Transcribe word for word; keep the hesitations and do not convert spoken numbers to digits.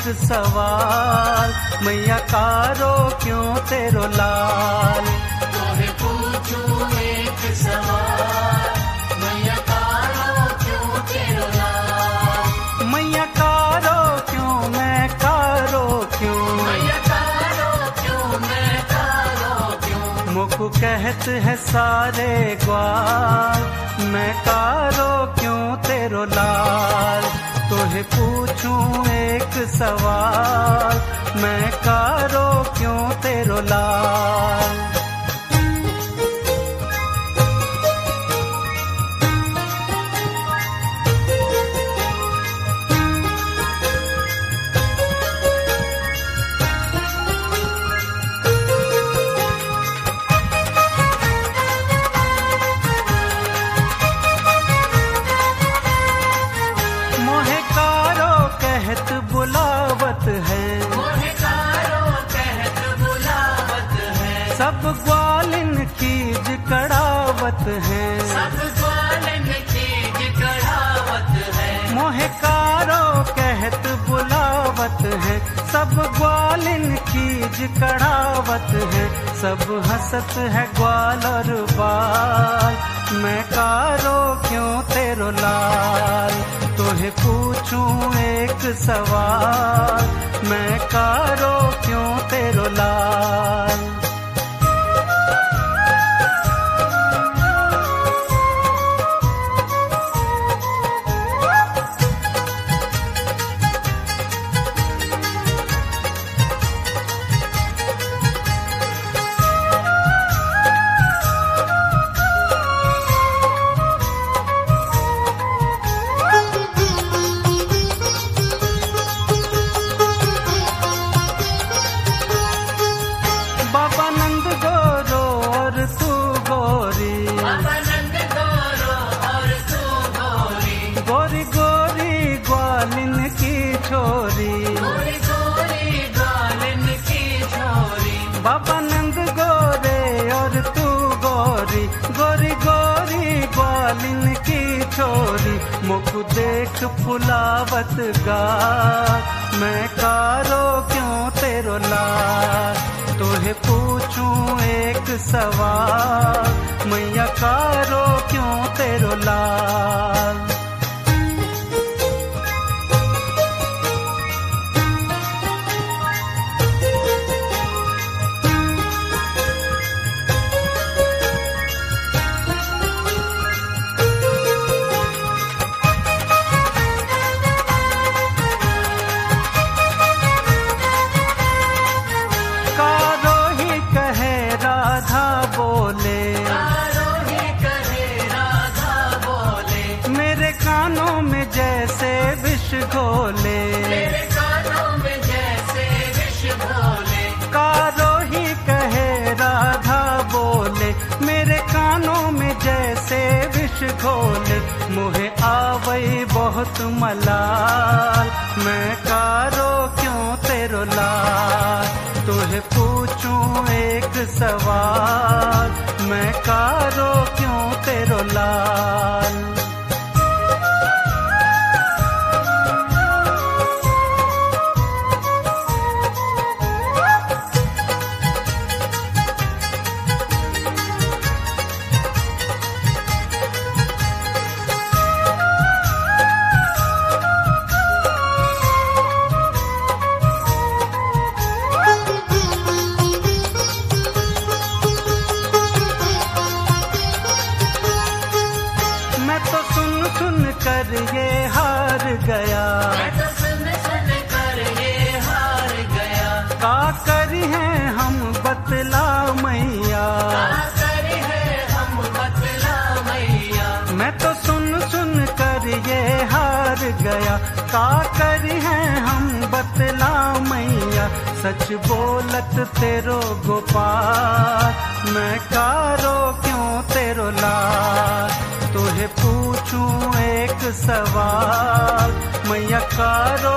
सवाल, मैया कारो क्यों तेरो लाल। तोहे पूछूं एक सवाल, मैया कारो क्यों तेरो लाल। मैया कारो क्यों, मैं कारो क्यों, मैया कारो क्यों, मैं कारो क्यों। मुख कहत है सारे ग्वाल, मैं कारो क्यों तेरो लाल। तोहे पूछूं एक सवाल, मैं कारो क्यों तेरो लाल। बुलावत है, मोहे कारो कहत बुलावत है। सब ग्वालिन खीज कड़ावत है, सब ग्वालिन खीज कड़ावत है। मोहे कारो कहत बुलावत है, सब ग्वालिन खीज कड़ावत है। सब हंसत है ग्वाल और बाल, मैं कारो क्यों तेरो लाल। तोहे पूछूं एक सवाल, मैं कारो क्यों तेरो लाल। बाबा नंद गोरो और तू गोरी, बाबा नंद गोरो और तू गोरी। गोरी गोरी ग्वालिन की छोरी, गोरी गोरी ग्वालिन की छोरी। बाबा नंद गोरे और तू गोरी, गोरी गोरी ग्वालिन की छोरी। मुख देख फुलावत गा, मैं कारो क्यों तेरो लाल। तोहे पूछूं एक सवाल, मैया कारो क्यों तेरो लाल। कारो ही कहे राधा बोले, कारो ही कहे राधा बोले। मेरे कानों में जैसे विष घोले, मेरे कानों में जैसे विष घोले। कारो ही कहे राधा बोले, मेरे कानों में जैसे विष घोले। मुहे आवई बहुत मलाल, मैं कारो क्यों तेरो लाल। तोहे पूछूं एक सवाल, मैं कारो क्यों तेरो लाल। मैं तो सुन सुन कर ये हार गया, मैं तो सुन सुन कर ये हार गया। का करी है हम बतला मैया। आकर है हम बतला मैया। मैं तो सुन सुन कर ये हार गया, का करी है हम बतला मैया। सच बोलत तेरो गोपाल, मैं कारो क्यों तेरो लाल। तोहे पूछूं एक सवाल, मैया कारो